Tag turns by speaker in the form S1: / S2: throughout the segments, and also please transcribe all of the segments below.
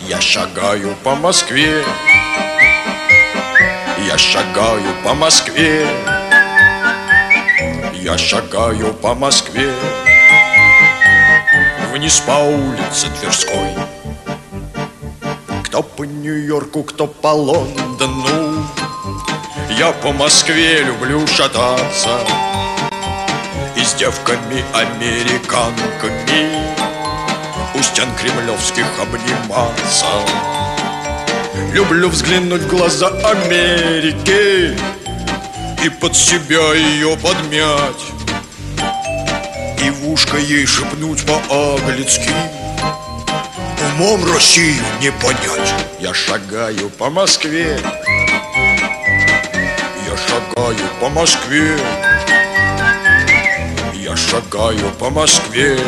S1: Я шагаю по Москве, я шагаю по Москве, я шагаю по Москве, вниз по улице Тверской. Кто по Нью-Йорку, кто по Лондону, я по Москве люблю шататься и с девками-американками у стен кремлевских обниматься. Люблю взглянуть в глаза Америки и под себя ее подмять, и в ушко ей шепнуть по-английски: умом Россию не понять. Я шагаю по Москве, я шагаю по Москве, я шагаю по Москве,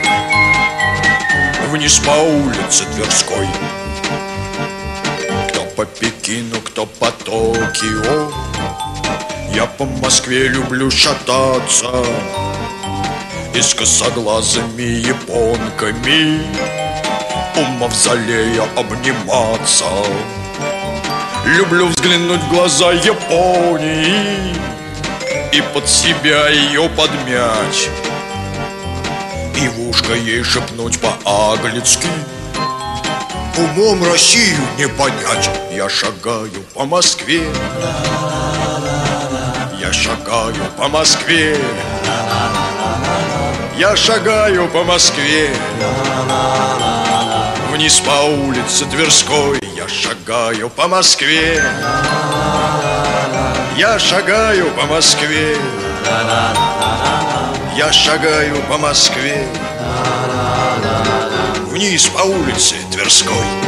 S1: вниз по улице Тверской. Кто по Пекину, кто по Токио, я по Москве люблю шататься и с косоглазыми японками у мавзолея обниматься. Люблю взглянуть в глаза Японии и под себя ее подмять, и в ушко ей шепнуть по-английски: умом Россию не понять. Я шагаю по Москве, я шагаю по Москве, я шагаю по Москве, вниз по улице Тверской. Я шагаю по Москве, я шагаю по Москве, я шагаю по Москве, вниз по улице Тверской.